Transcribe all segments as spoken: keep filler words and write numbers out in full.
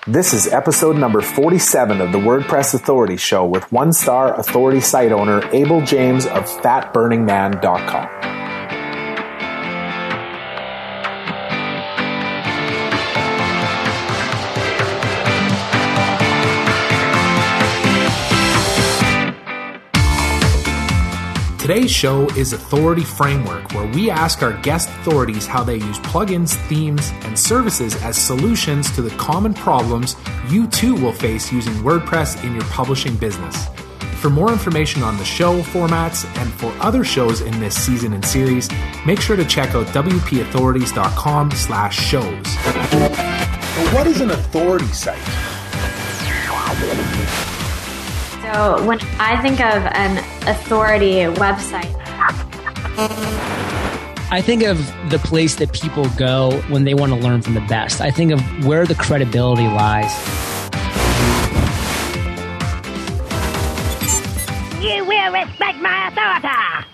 This is episode number forty-seven of the WordPress Authority Show with one-star authority site owner Abel James of fat burning man dot com. Today's show is Authority Framework, where we ask our guest authorities how they use plugins, themes, and services as solutions to the common problems you too will face using WordPress in your publishing business. For more information on the show formats and for other shows in this season and series, make sure to check out w p authorities dot com slash shows. What is an authority site? So when I think of an authority website, I think of the place that people go when they want to learn from the best. I think of where the credibility lies. You will respect my authority.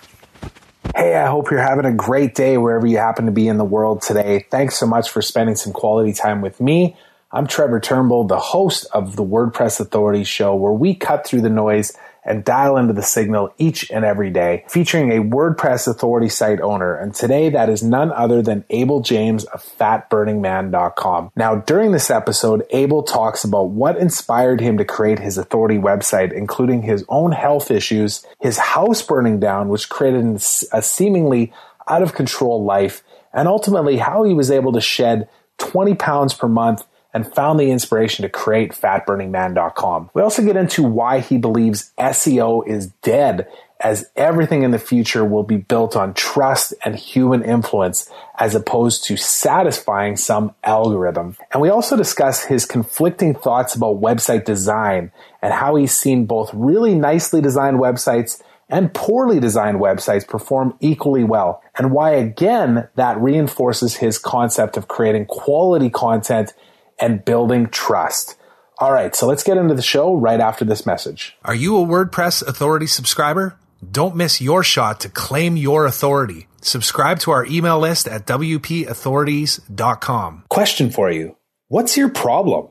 Hey, I hope you're having a great day wherever you happen to be in the world today. Thanks so much for spending some quality time with me. I'm Trevor Turnbull, the host of the WordPress Authority Show, where we cut through the noise and dial into the signal each and every day, featuring a WordPress Authority site owner. And today that is none other than Abel James of fat burning man dot com. Now, during this episode, Abel talks about what inspired him to create his authority website, including his own health issues, his house burning down, which created a seemingly out of control life, and ultimately how he was able to shed twenty pounds per month and found the inspiration to create fat burning man dot com. We also get into why he believes S E O is dead, as everything in the future will be built on trust and human influence as opposed to satisfying some algorithm. And we also discuss his conflicting thoughts about website design and how he's seen both really nicely designed websites and poorly designed websites perform equally well, and why again that reinforces his concept of creating quality content and building trust. All right, so let's get into the show right after this message. Are you a WordPress Authority subscriber? Don't miss your shot to claim your authority. Subscribe to our email list at w p authorities dot com. Question for you. What's your problem?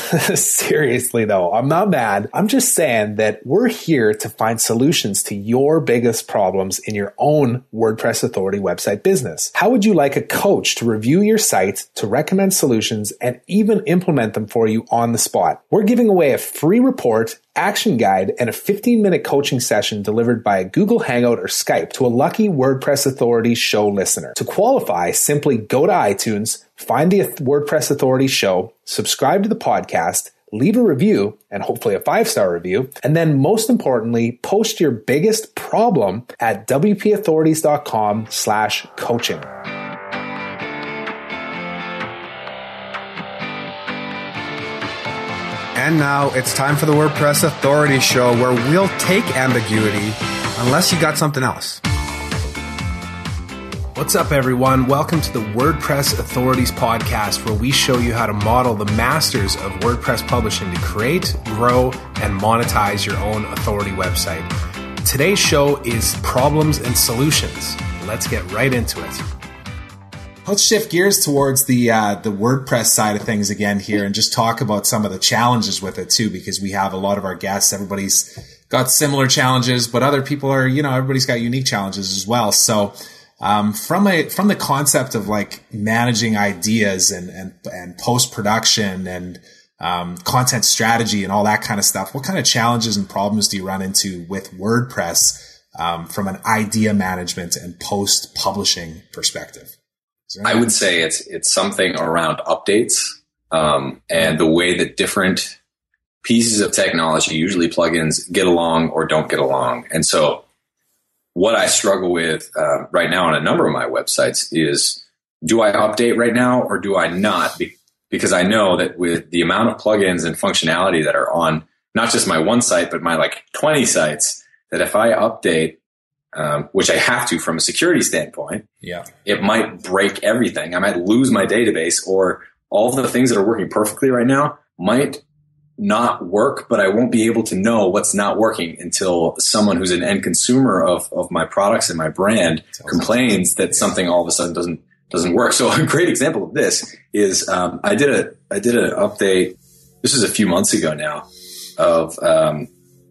Seriously though, I'm not mad. I'm just saying that we're here to find solutions to your biggest problems in your own WordPress Authority website business. How would you like a coach to review your site, to recommend solutions, and even implement them for you on the spot? We're giving away a free report, action guide, and a fifteen minute coaching session delivered by a Google Hangout or Skype to a lucky WordPress Authority show listener. To qualify, simply go to iTunes, find the WordPress Authority show, subscribe to the podcast, leave a review, and hopefully a five-star review, and then most importantly, post your biggest problem at w p authorities dot com slash coaching. And now it's time for the WordPress Authority Show, where we'll take ambiguity unless you got something else. What's up, everyone? Welcome to the WordPress Authorities podcast, where we show you how to model the masters of WordPress publishing to create, grow, and monetize your own authority website. Today's show is problems and solutions. Let's get right into it. Let's shift gears towards the uh, the WordPress side of things again here and just talk about some of the challenges with it too, because we have a lot of our guests. Everybody's got similar challenges, but other people are, you know, everybody's got unique challenges as well. So um, from a from the concept of like managing ideas and and, and post-production and um, content strategy and all that kind of stuff, what kind of challenges and problems do you run into with WordPress um, from an idea management and post-publishing perspective? I would say it's it's something around updates um, and the way that different pieces of technology, usually plugins, get along or don't get along. And so what I struggle with uh, right now on a number of my websites is, do I update right now or do I not? Be- because I know that with the amount of plugins and functionality that are on not just my one site, but my like twenty sites, that if I update, Um, which I have to from a security standpoint, yeah, it might break everything. I might lose my database, or all of the things that are working perfectly right now might not work, but I won't be able to know what's not working until someone who's an end consumer of, of my products and my brand complains that something all of a sudden doesn't doesn't work. So a great example of this is um, I did a I did an update. This is a few months ago now of um,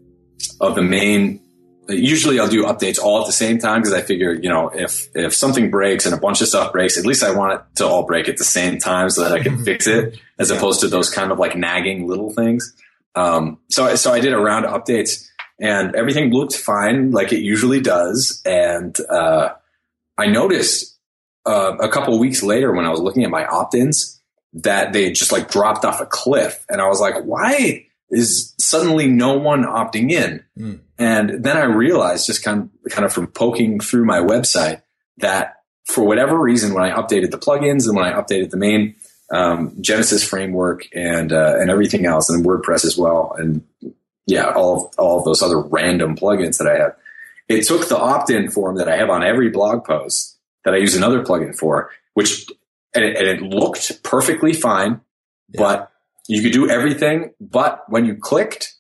of the main. Usually I'll do updates all at the same time because I figure, you know, if if something breaks and a bunch of stuff breaks, at least I want it to all break at the same time so that I can fix it, as opposed to those kind of like nagging little things. Um, so so I did a round of updates and everything looked fine, like it usually does. And uh, I noticed uh, a couple of weeks later when I was looking at my opt-ins that they had just like dropped off a cliff, and I was like, why is suddenly no one opting in? Mm. And then I realized, just kind of, kind of from poking through my website, that for whatever reason, when I updated the plugins and when I updated the main um, Genesis framework and uh, and everything else, and WordPress as well, and yeah, all of, all of those other random plugins that I have, it took the opt-in form that I have on every blog post that I use another plugin for, which and it, and it looked perfectly fine, yeah. but you could do everything, but when you clicked,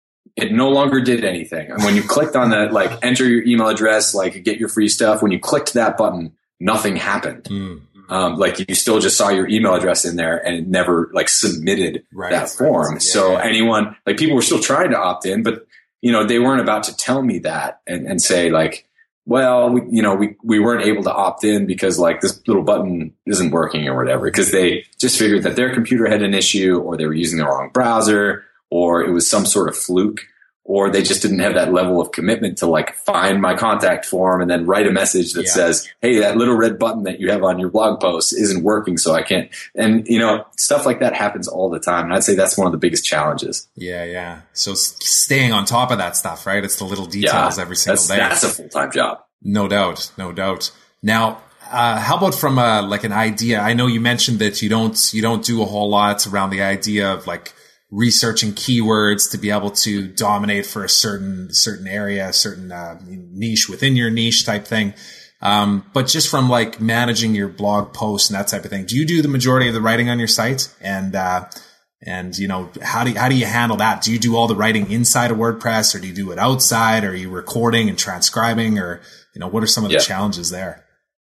it no longer did anything. And when you clicked on that, like enter your email address, like get your free stuff, when you clicked that button, nothing happened. Mm. Um, like you still just saw your email address in there and it never like submitted right. that form. Yeah, so yeah. anyone, like people were still trying to opt in, but you know, they weren't about to tell me that and, and say like, well, we, you know, we, we weren't able to opt in because like this little button isn't working or whatever, because they just figured that their computer had an issue or they were using the wrong browser or it was some sort of fluke, or they just didn't have that level of commitment to like find my contact form and then write a message that yeah. says, hey, that little red button that you have on your blog post isn't working, so I can't. And, you know, stuff like that happens all the time. And I'd say that's one of the biggest challenges. Yeah, yeah. So staying on top of that stuff, right? It's the little details yeah, every single that's, day. That's a full-time job. No doubt. No doubt. Now, uh, how about from a, like an idea? I know you mentioned that you don't, you don't do a whole lot around the idea of like researching keywords to be able to dominate for a certain, certain area, a certain uh, niche within your niche type thing. Um, but just from like managing your blog posts and that type of thing, do you do the majority of the writing on your site? And, uh, and, you know, how do you, how do you handle that? Do you do all the writing inside of WordPress, or do you do it outside? Or are you recording and transcribing, or, you know, what are some of the yeah. challenges there?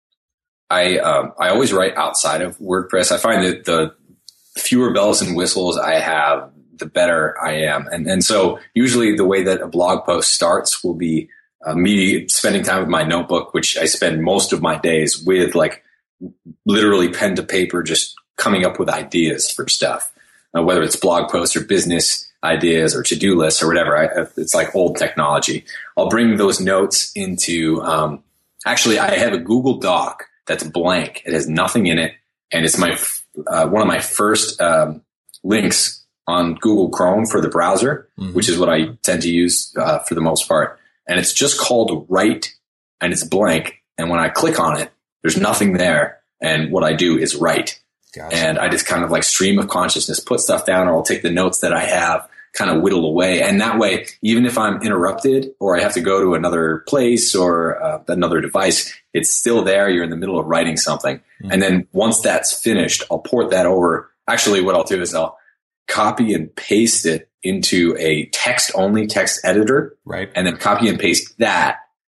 I, um, I always write outside of WordPress. I find that the fewer bells and whistles I have, the better I am. And, and so usually the way that a blog post starts will be uh, me spending time with my notebook, which I spend most of my days with, like literally pen to paper, just coming up with ideas for stuff. Uh, whether it's blog posts or business ideas or to-do lists or whatever. I, it's like old technology. I'll bring those notes into, um, actually, I have a Google Doc that's blank. It has nothing in it. And it's my, uh, one of my first, um, links on Google Chrome for the browser, mm-hmm. which is what I tend to use, uh, for the most part. And it's just called Write, and it's blank. And when I click on it, there's nothing there. And what I do is write. Gotcha. And I just kind of like stream of consciousness, put stuff down, or I'll take the notes that I have, kind of whittle away. And that way, even if I'm interrupted or I have to go to another place or uh, another device, it's still there. You're in the middle of writing something. Mm-hmm. And then once that's finished, I'll port that over. Actually, what I'll do is I'll copy and paste it into a text only text editor. Right. And then copy and paste that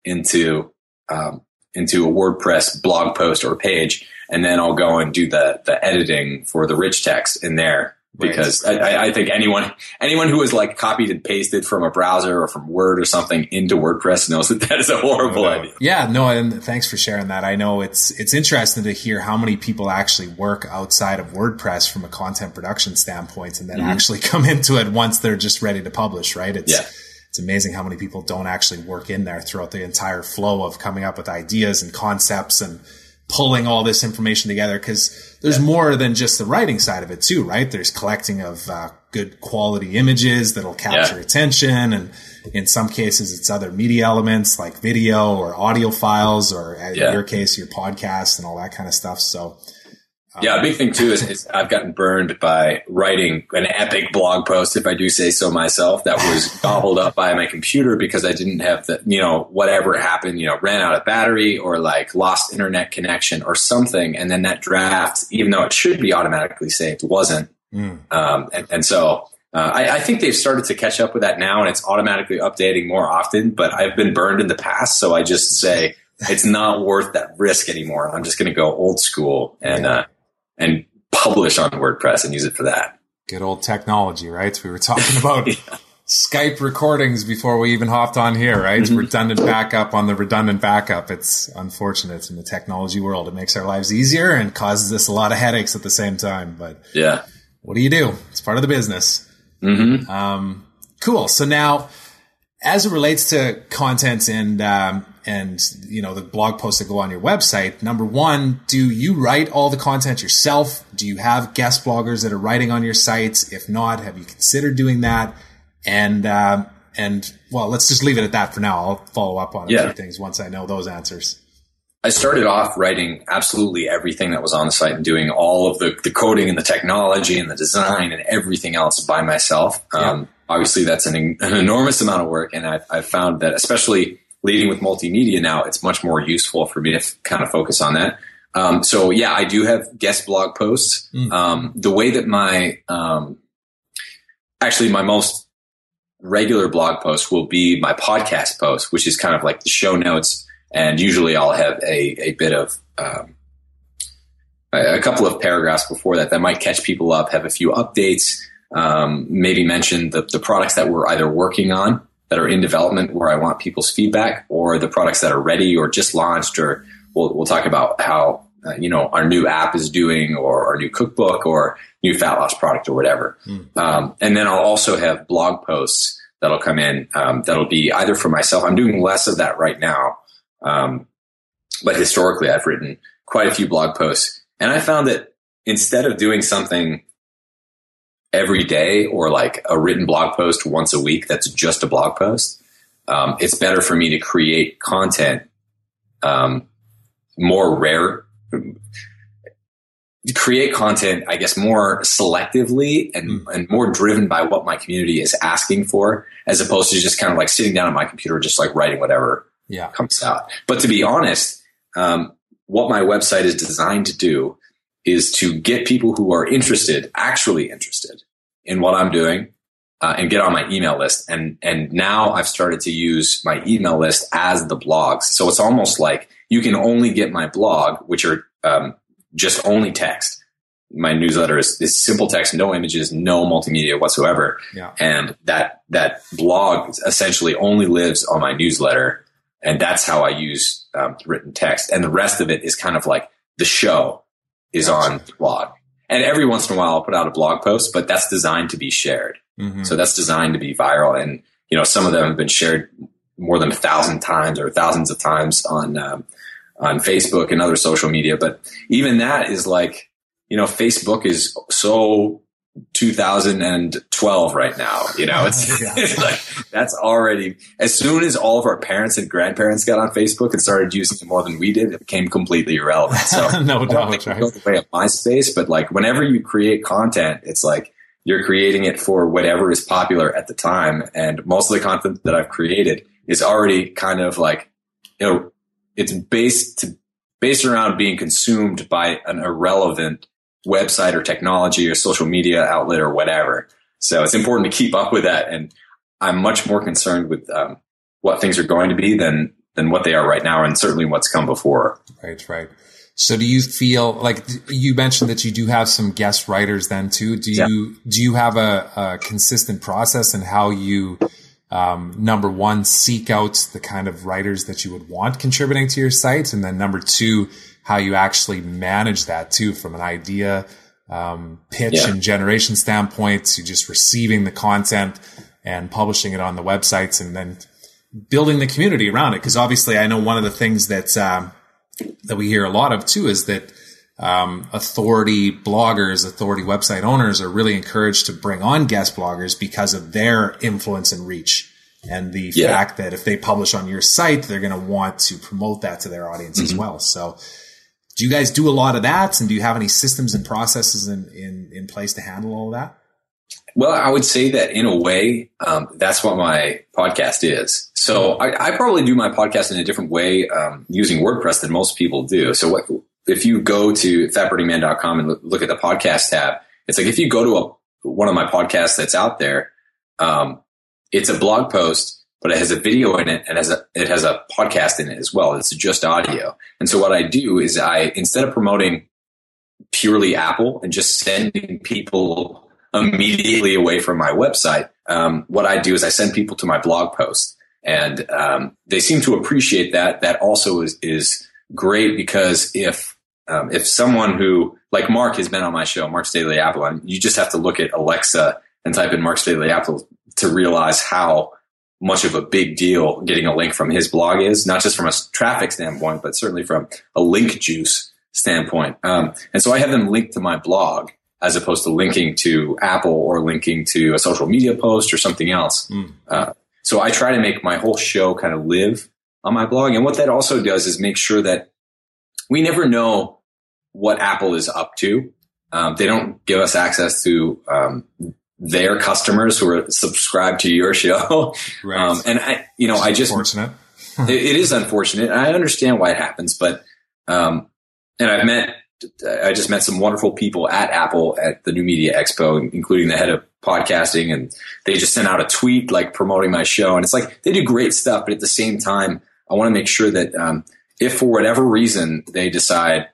into, um, into a WordPress blog post or page. And then I'll go and do the, the editing for the rich text in there, because right. I, I think anyone, anyone who has like copied and pasted from a browser or from Word or something into WordPress knows that that is a horrible no. idea. Yeah, no, and thanks for sharing that. I know it's, it's interesting to hear how many people actually work outside of WordPress from a content production standpoint and then mm-hmm. actually come into it once they're just ready to publish, right? It's, yeah. It's amazing how many people don't actually work in there throughout the entire flow of coming up with ideas and concepts and pulling all this information together, because there's yeah. more than just the writing side of it too, right? There's collecting of uh, good quality images that'll capture yeah. attention. And in some cases, it's other media elements like video or audio files, or in yeah. your case, your podcast and all that kind of stuff. So um, yeah, a big thing too is, is I've gotten burned by writing an epic blog post, if I do say so myself, that was gobbled up by my computer because I didn't have the, you know, whatever happened, you know, ran out of battery or like lost internet connection or something. And then that draft, even though it should be automatically saved, wasn't. Mm. Um, and, and so uh, I, I think they've started to catch up with that now, and it's automatically updating more often, but I've been burned in the past. So I just say, it's not worth that risk anymore. I'm just going to go old school and, uh, and publish on WordPress and use it for that. Good old technology, right? We were talking about yeah. Skype recordings before we even hopped on here, right? Mm-hmm. Redundant backup on the redundant backup. It's unfortunate in the technology world. It makes our lives easier and causes us a lot of headaches at the same time. But yeah, what do you do? It's part of the business. Mm-hmm. Um, cool. So now, as it relates to content and um, and you know the blog posts that go on your website, number one, do you write all the content yourself? Do you have guest bloggers that are writing on your sites? If not, have you considered doing that? And um, and well, let's just leave it at that for now. I'll follow up on a yeah. few things once I know those answers. I started off writing absolutely everything that was on the site and doing all of the, the coding and the technology and the design and everything else by myself. Yeah. Um, obviously, that's an, an enormous amount of work. And I've, I've found that, especially leading with multimedia now, it's much more useful for me to f- kind of focus on that. Um, so, yeah, I do have guest blog posts. Mm. Um, the way that my um, actually my most regular blog post will be my podcast post, which is kind of like the show notes. And usually I'll have a, a bit of, um, a, a couple of paragraphs before that that might catch people up, have a few updates, um, maybe mention the, the products that we're either working on that are in development where I want people's feedback, or the products that are ready or just launched, or we'll, we'll talk about how, uh, you know, our new app is doing, or our new cookbook, or new fat loss product, or whatever. Mm. Um, and then I'll also have blog posts that'll come in, um, that'll be either for myself. I'm doing less of that right now. Um, but historically I've written quite a few blog posts, and I found that instead of doing something every day or like a written blog post once a week, that's just a blog post. Um, it's better for me to create content, um, more rare, create content, I guess, more selectively and, mm. and more driven by what my community is asking for, as opposed to just kind of like sitting down at my computer, just like writing whatever yeah. comes out. But to be honest, um, what my website is designed to do is to get people who are interested, actually interested in what I'm doing, uh, and get on my email list. And, and now I've started to use my email list as the blogs. So it's almost like you can only get my blog, which are, um, just only text. My newsletter is, is simple text, no images, no multimedia whatsoever. Yeah. And that, that blog essentially only lives on my newsletter. And that's how I use um, written text. And the rest of it is kind of like the show is gotcha. On the blog. And every once in a while I'll put out a blog post, but that's designed to be shared. Mm-hmm. So that's designed to be viral. And, you know, some of them have been shared more than a thousand times or thousands of times on, um, on Facebook and other social media. But even that is like, you know, Facebook is so two thousand twelve right now, you know, it's, yeah. it's like, that's already, as soon as all of our parents and grandparents got on Facebook and started using it more than we did, it became completely irrelevant. So no doubt, right? Go the way of MySpace, but like whenever you create content, it's like you're creating it for whatever is popular at the time. And most of the content that I've created is already kind of like, you know, it's based to, based around being consumed by an irrelevant website or technology or social media outlet or whatever. So it's important to keep up with that. And I'm much more concerned with um, what things are going to be than, than what they are right now, and certainly what's come before. Right, right. So do you feel like you mentioned that you do have some guest writers then too? Do you, yeah. do you have a, a consistent process in how you, um, number one, seek out the kind of writers that you would want contributing to your site? And then number two, how you actually manage that too, from an idea, um, pitch yeah. and generation standpoint to just receiving the content and publishing it on the websites and then building the community around it. Cause obviously I know one of the things that, um, that we hear a lot of too is that, um, authority bloggers, authority website owners are really encouraged to bring on guest bloggers because of their influence and reach. And the yeah. fact that if they publish on your site, they're going to want to promote that to their audience mm-hmm. as well. So do you guys do a lot of that? And do you have any systems and processes in, in, in place to handle all of that? Well, I would say that in a way, um, that's what my podcast is. So I, I probably do my podcast in a different way, um, using WordPress than most people do. So what, if you go to fat burning man dot com and look, look at the podcast tab, it's like if you go to a, one of my podcasts that's out there, um, it's a blog post but it has a video in it and has a, it has a podcast in it as well. It's just audio. And so what I do is I, instead of promoting purely Apple and just sending people immediately away from my website, um, what I do is I send people to my blog post, and um, they seem to appreciate that. That also is, is great, because if um, if someone who, like Mark has been on my show, Mark's Daily Apple, and you just have to look at Alexa and type in Mark's Daily Apple to realize how much of a big deal getting a link from his blog is, not just from a traffic standpoint, but certainly from a link juice standpoint. Um, and so I have them linked to my blog as opposed to linking to Apple or linking to a social media post or something else. Mm. Uh, so I try to make my whole show kind of live on my blog. And what that also does is make sure that we never know what Apple is up to. Um, they don't give us access to um, their customers who are subscribed to your show. Right. Um, and I, you know, it's I just, unfortunate. it, it is unfortunate. I understand why it happens, but, um, and I've met, I just met some wonderful people at Apple at the New Media Expo, including the head of podcasting, and they just sent out a tweet like promoting my show. And it's like, they do great stuff, but at the same time, I want to make sure that, um, if for whatever reason they decide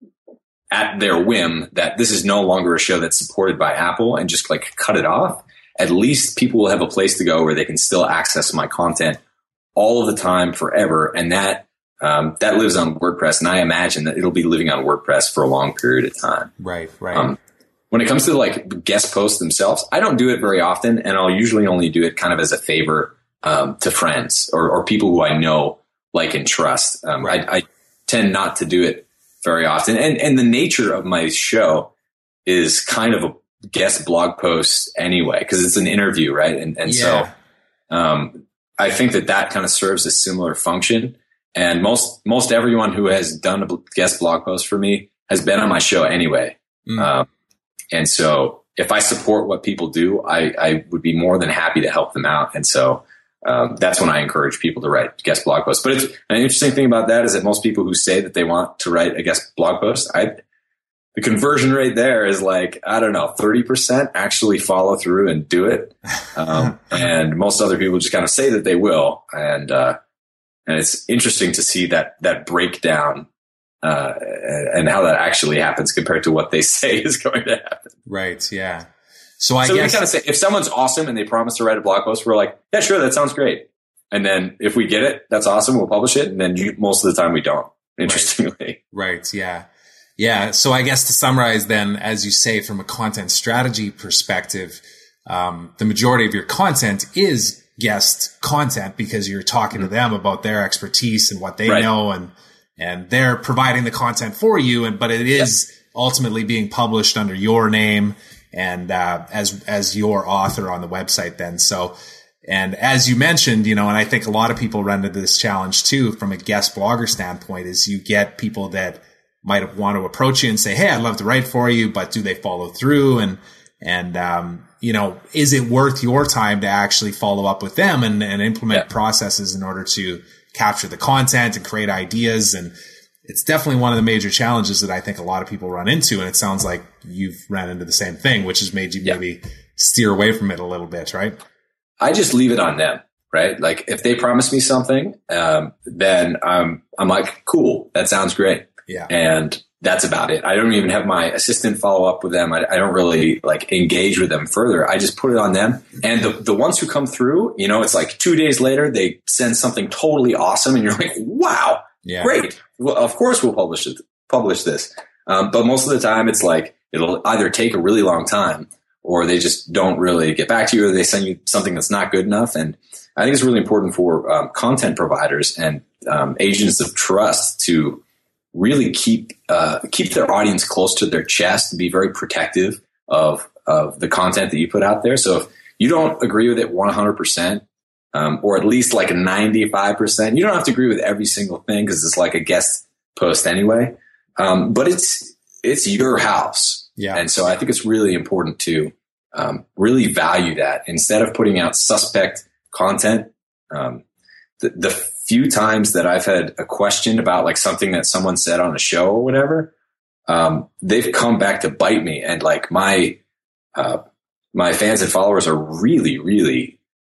at their whim that this is no longer a show that's supported by Apple and just like cut it off, at least people will have a place to go where they can still access my content all of the time forever. And that, um, that lives on WordPress. And I imagine that it'll be living on WordPress for a long period of time. Right. Right. Um, when it comes to like guest posts themselves, I don't do it very often, and I'll usually only do it kind of as a favor, um, to friends or, or people who I know, like, and trust. Um, right. I, I tend not to do it very often. And, and the nature of my show is kind of a guest blog post anyway, because it's an interview, right? And, and yeah. so, um, I think that that kind of serves a similar function. And most, most everyone who has done a guest blog post for me has been on my show anyway. Mm. Um, and so if I support what people do, I, I would be more than happy to help them out. And so, Um, that's when I encourage people to write guest blog posts. But it's, an interesting thing about that is that most people who say that they want to write a guest blog post, I, the conversion rate there is like, I don't know, thirty percent actually follow through and do it. Um, and most other people just kind of say that they will. And, uh, and it's interesting to see that, that breakdown, uh, and how that actually happens compared to what they say is going to happen. Right. Yeah. So I so guess we kind of say, if someone's awesome and they promise to write a blog post, we're like, yeah, sure, that sounds great. And then if we get it, that's awesome. We'll publish it. And then you, most of the time we don't, interestingly. Right. right. Yeah. Yeah. So I guess to summarize then, as you say, from a content strategy perspective, um, the majority of your content is guest content because you're talking mm-hmm. to them about their expertise and what they right. know, and, and they're providing the content for you. And, but it is yep. ultimately being published under your name and, uh, as, as your author on the website then. So, and as you mentioned, you know, and I think a lot of people run into this challenge too, from a guest blogger standpoint, is you get people that might want to approach you and say, hey, I'd love to write for you, but do they follow through? And, and, um, you know, is it worth your time to actually follow up with them and, and implement yeah. processes in order to capture the content and create ideas? And it's definitely one of the major challenges that I think a lot of people run into. And it sounds like you've ran into the same thing, which has made you yeah. maybe steer away from it a little bit, right? I just leave it on them, right? Like if they promise me something, um, then I'm, I'm like, cool, that sounds great. Yeah. And that's about it. I don't even have my assistant follow up with them. I, I don't really like engage with them further. I just put it on them. And the, the ones who come through, you know, it's like two days later, they send something totally awesome. And you're like, wow, yeah. great. Well, of course we'll publish it, publish this. Um, but most of the time it's like, it'll either take a really long time or they just don't really get back to you, or they send you something that's not good enough. And I think it's really important for um, content providers and um, agents of trust to really keep uh, keep their audience close to their chest, be very protective of of the content that you put out there. So if you don't agree with it one hundred percent, um, or at least like ninety-five percent, you don't have to agree with every single thing because it's like a guest post anyway. Um, but it's it's your house. Yeah. And so I think it's really important to um, really value that instead of putting out suspect content. Um, the, the few times that I've had a question about like something that someone said on a show or whatever, um, they've come back to bite me. And like my, uh, my fans and followers are really, really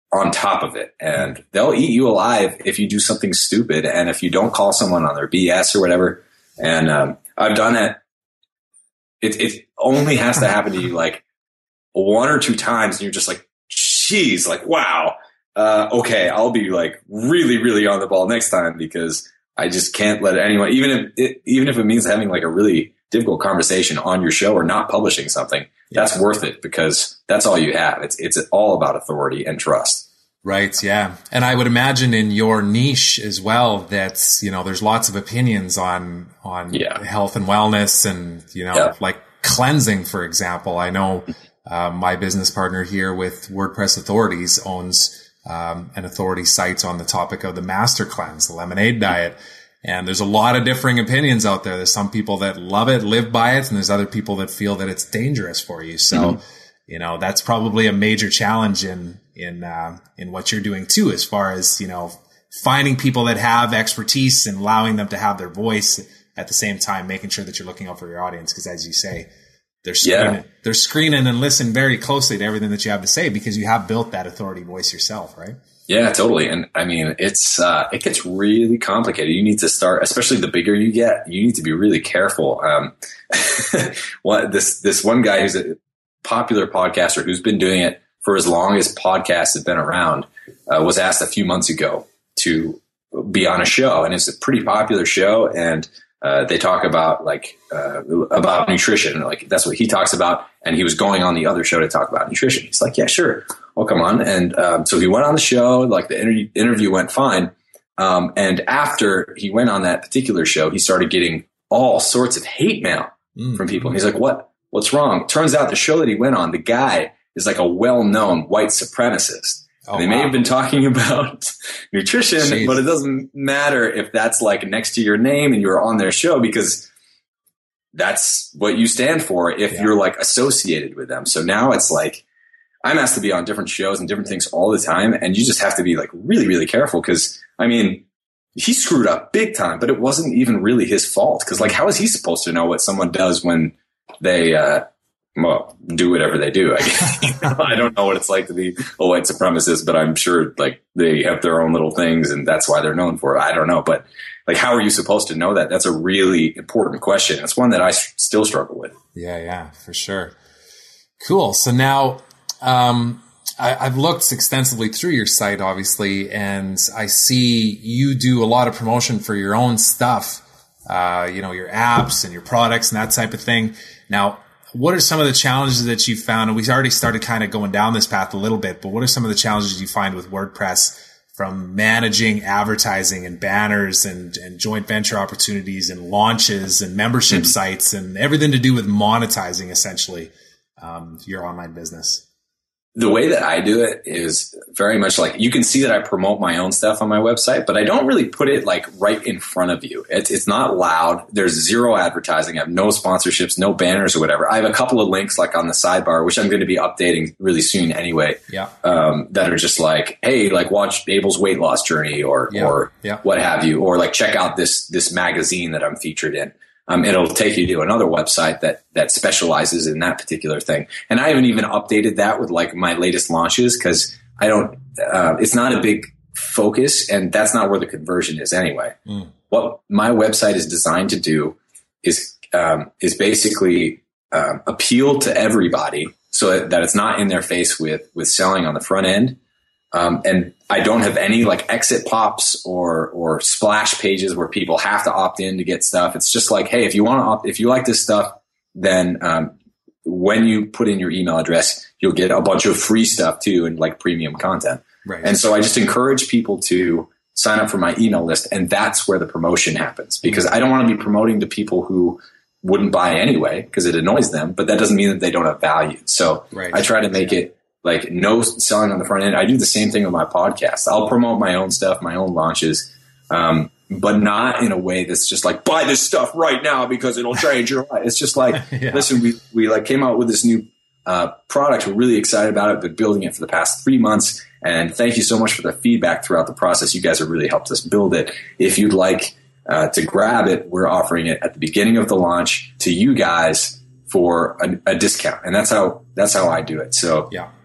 on top of it, and they'll eat you alive if you do something stupid and if you don't call someone on their B S or whatever. And um, I've done that. It, it only has to happen to you like one or two times, and you're just like, geez, like, wow. Uh, okay, I'll be like really, really on the ball next time, because I just can't let anyone, even if it, even if it means having like a really difficult conversation on your show or not publishing something, yeah. that's worth it, because that's all you have. It's it's all about authority and trust. Right. Yeah. And I would imagine in your niche as well, that, you know, there's lots of opinions on, on yeah. health and wellness and, you know, yeah. like cleansing, for example. I know, uh, my business partner here with WordPress Authorities owns, um, an authority site on the topic of the Master Cleanse, the lemonade diet. And there's a lot of differing opinions out there. There's some people that love it, live by it, and there's other people that feel that it's dangerous for you. So, mm-hmm. you know, that's probably a major challenge in, in, uh, in what you're doing too, as far as, you know, finding people that have expertise and allowing them to have their voice at the same time, making sure that you're looking out for your audience. Cause as you say, they're screening, yeah. they're screening and listen very closely to everything that you have to say, because you have built that authority voice yourself, right? Yeah, totally. And I mean, it's, uh, it gets really complicated. You need to start, especially the bigger you get, you need to be really careful. Um, what this, this one guy who's a popular podcaster who's been doing it for as long as podcasts have been around, uh, was asked a few months ago to be on a show, and it's a pretty popular show. And, uh, they talk about like, uh, about nutrition. Like that's what he talks about. And he was going on the other show to talk about nutrition. He's like, yeah, sure. I'll come on. And, um, so he went on the show, like the inter- interview went fine. Um, and after he went on that particular show, he started getting all sorts of hate mail mm. from people. And he's like, what, what's wrong? Turns out the show that he went on, the guy is like a well-known white supremacist. Oh, they wow. may have been talking about nutrition, Jeez. But it doesn't matter if that's like next to your name and you're on their show, because that's what you stand for if yeah. you're like associated with them. So now it's like, I'm asked to be on different shows and different things all the time. And you just have to be like really, really careful. Cause I mean, he screwed up big time, but it wasn't even really his fault. Cause like, how is he supposed to know what someone does when they, uh, well, do whatever they do? I guess. I don't know what it's like to be a white supremacist, but I'm sure like they have their own little things and that's why they're known for it. I don't know. But like, how are you supposed to know that? That's a really important question. It's one that I s- still struggle with. Yeah, yeah, for sure. Cool. So now, um, I, I've looked extensively through your site, obviously, and I see you do a lot of promotion for your own stuff, uh, you know, your apps and your products and that type of thing. Now, what are some of the challenges that you found? And we've already started kind of going down this path a little bit, but what are some of the challenges you find with WordPress from managing advertising and banners and, and joint venture opportunities and launches and membership mm-hmm. sites and everything to do with monetizing essentially um, your online business? The way that I do it is very much like, you can see that I promote my own stuff on my website, but I don't really put it like right in front of you. It's, it's not loud. There's zero advertising. I have no sponsorships, no banners or whatever. I have a couple of links like on the sidebar, which I'm going to be updating really soon anyway. Yeah. Um, that are just like, hey, like watch Abel's weight loss journey or, yeah. or yeah. what have you, or like check out this, this magazine that I'm featured in. Um, it'll take you to another website that, that specializes in that particular thing. And I haven't even updated that with like my latest launches, because I don't, uh, it's not a big focus, and that's not where the conversion is anyway. Mm. What my website is designed to do is, um, is basically, um, appeal to everybody so that it's not in their face with, with selling on the front end. Um, and I don't have any like exit pops or, or splash pages where people have to opt in to get stuff. It's just like, hey, if you want to opt, if you like this stuff, then, um, when you put in your email address, you'll get a bunch of free stuff too, and like premium content. Right. And so I just encourage people to sign up for my email list. And that's where the promotion happens, because I don't want to be promoting to people who wouldn't buy anyway, because it annoys them, but that doesn't mean that they don't have value. So right. I try to make it like no selling on the front end. I do the same thing with my podcast. I'll promote my own stuff, my own launches, um, but not in a way that's just like, buy this stuff right now because it'll change your life. It's just like, yeah. listen, we, we like came out with this new uh, product. We're really excited about it. Been building it for the past three months. And thank you so much for the feedback throughout the process. You guys have really helped us build it. If you'd like uh, to grab it, we're offering it at the beginning of the launch to you guys for a, a discount. And that's how, that's how I do it. So yeah.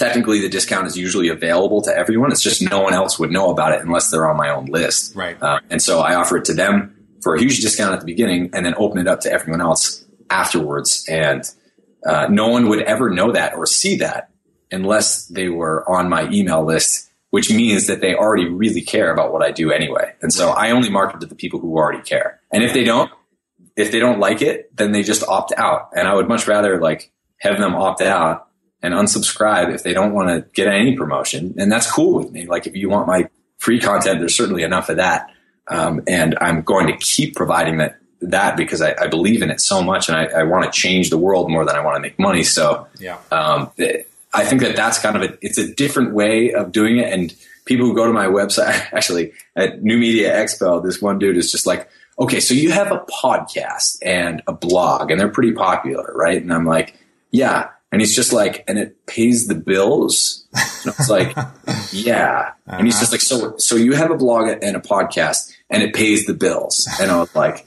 technically the discount is usually available to everyone. It's just no one else would know about it unless they're on my own list. Right. Uh, and so I offer it to them for a huge discount at the beginning and then open it up to everyone else afterwards. And uh, no one would ever know that or see that unless they were on my email list, which means that they already really care about what I do anyway. And so I only market to the people who already care. And if they don't, if they don't like it, then they just opt out. And I would much rather like have them opt out and unsubscribe if they don't want to get any promotion. And that's cool with me. Like if you want my free content, there's certainly enough of that. Um, and I'm going to keep providing that, that because I, I believe in it so much and I, I want to change the world more than I want to make money. So, yeah. um, I think that that's kind of a, it's a different way of doing it. And people who go to my website, actually at New Media Expo, this one dude is just like, okay, so you have a podcast and a blog and they're pretty popular, right? And I'm like, yeah. And he's just like, and it pays the bills. And I was like, yeah. Uh-huh. And he's just like, so, so you have a blog and a podcast and it pays the bills. And I was like,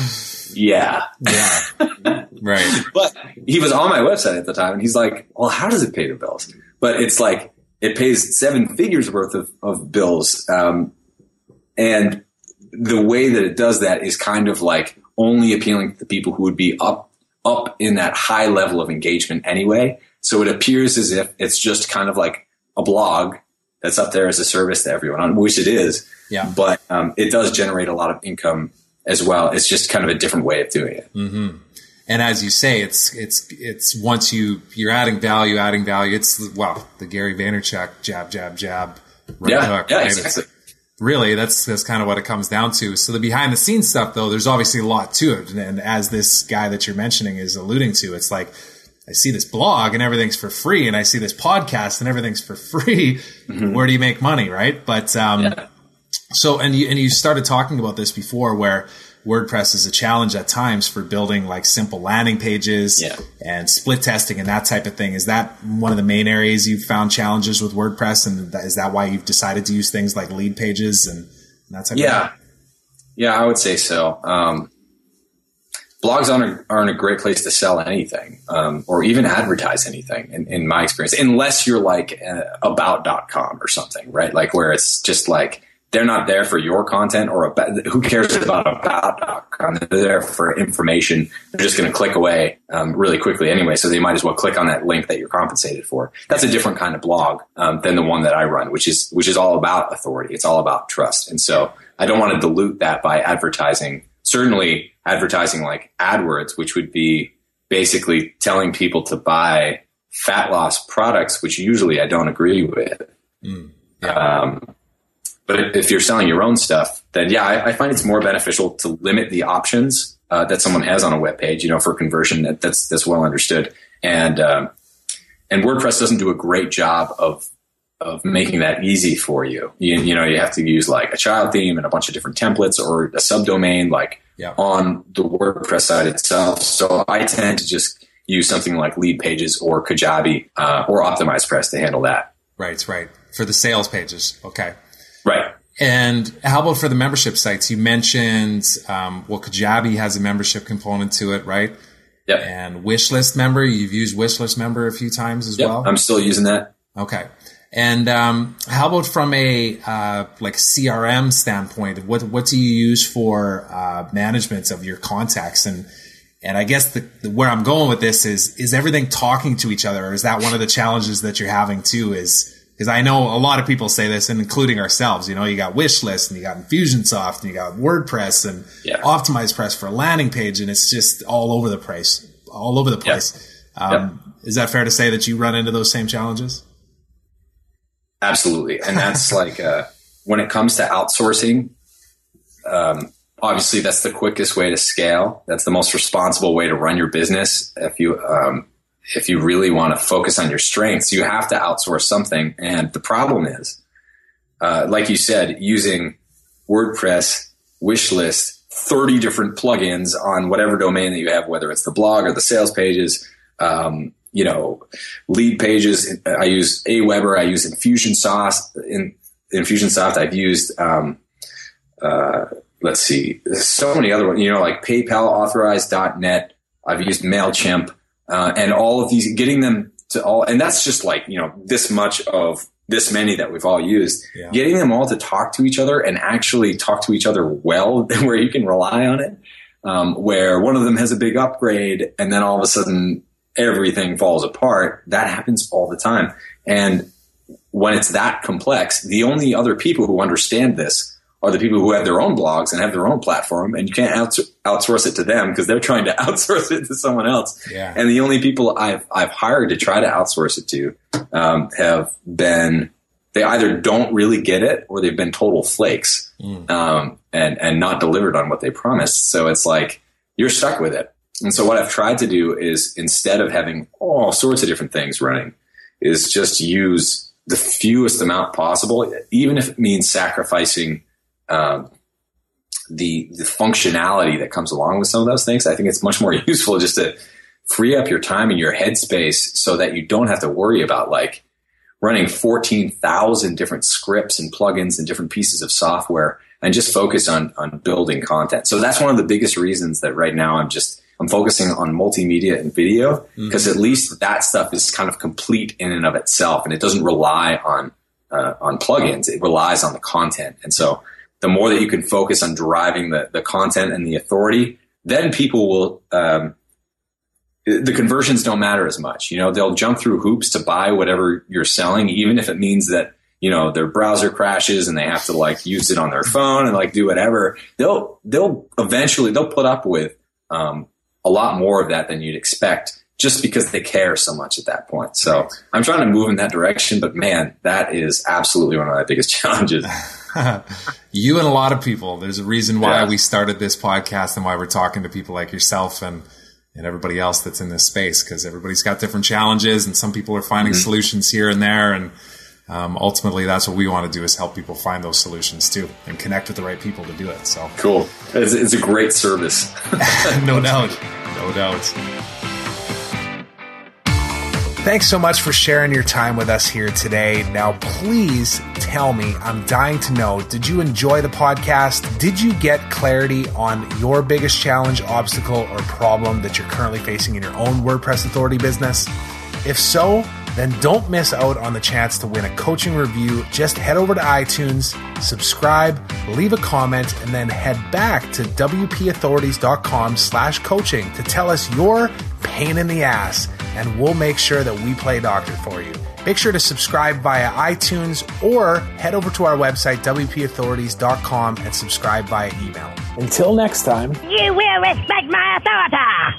yeah. Yeah. Right. But he was on my website at the time and he's like, well, how does it pay the bills? But it's like, it pays seven figures worth of, of bills. Um, and the way that it does that is kind of like only appealing to the people who would be up, up in that high level of engagement anyway. So it appears as if it's just kind of like a blog that's up there as a service to everyone, which it is. Yeah. But um, it does generate a lot of income as well. It's just kind of a different way of doing it. Mm-hmm. And as you say, it's, it's, it's once you, you're adding value, adding value. It's, well, the Gary Vaynerchuk jab, jab, jab. Right yeah. hook, yeah, right? exactly. Really, that's that's kind of what it comes down to. So the behind the scenes stuff, though, there's obviously a lot to it. And, and as this guy that you're mentioning is alluding to, it's like, I see this blog and everything's for free, and I see this podcast and everything's for free. Mm-hmm. Where do you make money, right? But um, yeah. so and you and you started talking about this before, where WordPress is a challenge at times for building like simple landing pages yeah. and split testing and that type of thing. Is that one of the main areas you've found challenges with WordPress? And is that why you've decided to use things like lead pages and that type yeah. of thing? Yeah, I would say so. Um, blogs aren't a, aren't a great place to sell anything um, or even advertise anything in, in my experience, unless you're like uh, about dot com or something, right? Like where it's just like, they're not there for your content or about, who cares about about dot com? They're there for information. They're just going to click away um, really quickly anyway. So they might as well click on that link that you're compensated for. That's a different kind of blog um, than the one that I run, which is, which is all about authority. It's all about trust. And so I don't want to dilute that by advertising, certainly advertising like AdWords, which would be basically telling people to buy fat loss products, which usually I don't agree with. Mm, yeah. Um, But if you're selling your own stuff, then yeah, I, I find it's more beneficial to limit the options uh, that someone has on a web page, you know, for conversion. That, that's that's well understood. And um, and WordPress doesn't do a great job of of making that easy for you. You, you know, you have to use like a child theme and a bunch of different templates or a subdomain like yeah. on the WordPress site itself. So I tend to just use something like Lead Pages or Kajabi uh, or OptimizePress to handle that. Right, right. For the sales pages. Okay. Right. And how about for the membership sites? You mentioned, um, well, Kajabi has a membership component to it, right? Yep. And Wishlist Member, you've used Wishlist Member a few times as yep. well? I'm still using that. Okay. And um, how about from a uh, like C R M standpoint? What what do you use for uh, management of your contacts? And and I guess the, the where I'm going with this is is everything talking to each other, or is that one of the challenges that you're having too? Is because I know a lot of people say this, and including ourselves. You know, you got Wishlist, and you got Infusionsoft, and you got WordPress, and yeah. OptimizePress for a landing page, and it's just all over the place, all over the place. Yep. Um, yep. Is that fair to say that you run into those same challenges? Absolutely, and that's like uh, when it comes to outsourcing. Um, obviously, that's the quickest way to scale. That's the most responsible way to run your business. If you um, If you really want to focus on your strengths, you have to outsource something. And the problem is, uh, like you said, using WordPress, Wishlist, thirty different plugins on whatever domain that you have, whether it's the blog or the sales pages, um, you know, Lead Pages. I use Aweber. I use Infusionsoft. In Infusionsoft, I've used, um, uh, let's see, there's so many other ones, you know, like PayPal Authorized dot net. I've used MailChimp. Uh, and all of these, getting them to all, and that's just like, you know, this much of this many that we've all used, yeah. getting them all to talk to each other and actually talk to each other well, where you can rely on it, um, where one of them has a big upgrade and then all of a sudden everything falls apart. That happens all the time. And when it's that complex, the only other people who understand this are the people who have their own blogs and have their own platform, and you can't outs- outsource it to them because they're trying to outsource it to someone else. Yeah. And the only people I've I've hired to try to outsource it to um, have been, they either don't really get it or they've been total flakes mm. um, and and not delivered on what they promised. So it's like you're stuck with it. And so what I've tried to do is, instead of having all sorts of different things running, is just use the fewest amount possible, even if it means sacrificing Um, the the functionality that comes along with some of those things. I think it's much more useful just to free up your time and your headspace so that you don't have to worry about like running fourteen thousand different scripts and plugins and different pieces of software, and just focus on on building content. So that's one of the biggest reasons that right now I'm just I'm focusing on multimedia and video, because mm-hmm. at least that stuff is kind of complete in and of itself, and it doesn't rely on uh, on plugins. It relies on the content. And so the more that you can focus on driving the, the content and the authority, then people will, um, the conversions don't matter as much. You know, they'll jump through hoops to buy whatever you're selling, even if it means that, you know, their browser crashes and they have to like use it on their phone and like do whatever. They'll, they'll eventually, they'll put up with, um, a lot more of that than you'd expect, just because they care so much at that point. So I'm trying to move in that direction, but man, that is absolutely one of my biggest challenges. You and a lot of people. There's a reason why yeah. we started this podcast and why we're talking to people like yourself and, and everybody else that's in this space, because everybody's got different challenges and some people are finding mm-hmm. solutions here and there. And um, ultimately, that's what we want to do, is help people find those solutions too and connect with the right people to do it. So cool. It's, it's a great service. No doubt. No doubt. Thanks so much for sharing your time with us here today. Now, please tell me, I'm dying to know, did you enjoy the podcast? Did you get clarity on your biggest challenge, obstacle, or problem that you're currently facing in your own WordPress Authority business? If so, then don't miss out on the chance to win a coaching review. Just head over to iTunes, subscribe, leave a comment, and then head back to wpauthorities.com slash coaching to tell us your pain in the ass, and we'll make sure that we play doctor for you. Make sure to subscribe via iTunes or head over to our website, w p authorities dot com, and subscribe via email. Until next time. You will respect my authority.